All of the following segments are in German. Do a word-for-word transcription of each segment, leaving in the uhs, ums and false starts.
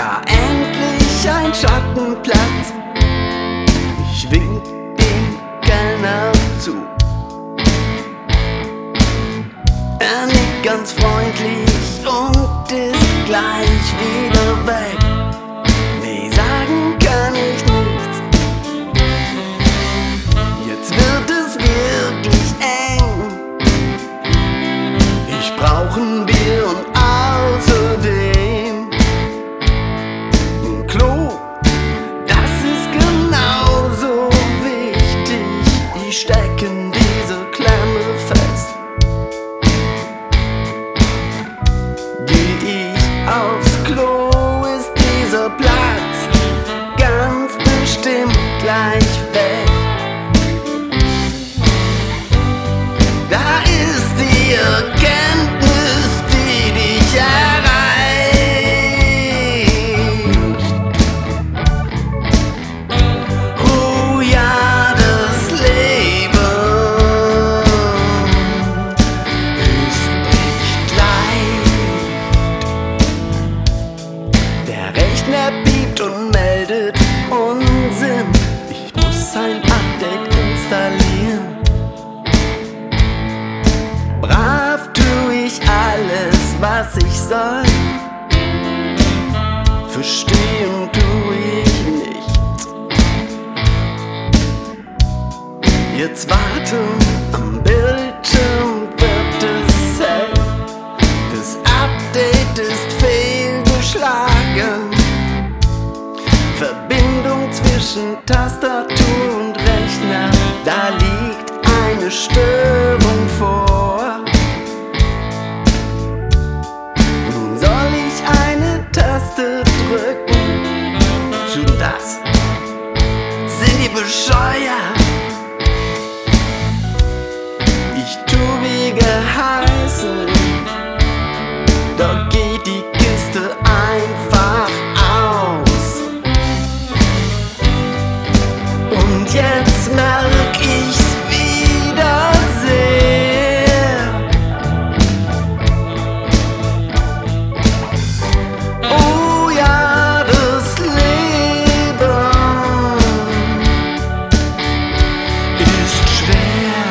Da endlich ein Schattenplatz, ich wink dem Kellner zu. Er nickt ganz freundlich und ist gleich wieder weg. Nee, sagen kann ich nichts. Jetzt wird es wirklich eng. Ich brauch ein Bier und außerdem ein Klo. Das ist genauso wichtig. Die stecken diese Klemme fest. Aufs Klo ist dieser Platz ganz bestimmt gleich weg. Da ist die Erkenntnis, die dich erreicht. Oh ja, das Leben ist nicht leicht. Der Rechner piept und meldet Unsinn. Ich muss ein Update installieren. Brav tu ich alles, was ich soll. Verstehen tu ich nichts. Jetzt warten am Bildschirm wird es hell. Das Update ist fehlgeschlagen. Verbindung zwischen Tastatur und Rechner, da liegt eine Störung vor. Nun soll ich eine Taste drücken. Zu das sind die bescheuert. Ich tu wie geheißen, doch geht die Kiste einfach aus. Und jetzt merk ich's wieder sehr. Oh ja, das Leben ist schwer.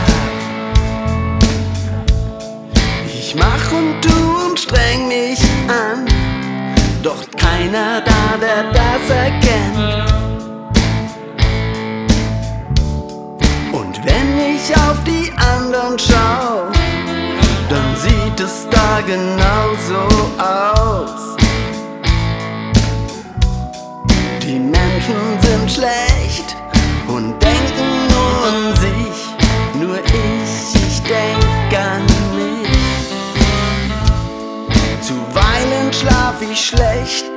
Ich mach und tu und streng mich an, doch keiner da, der das erkennt. Und wenn ich auf die anderen schau, dann sieht es da genauso aus. Die Menschen sind schlecht und denken nur an sich. Nur ich, ich denk an mich. Zuweilen schlaf ich schlecht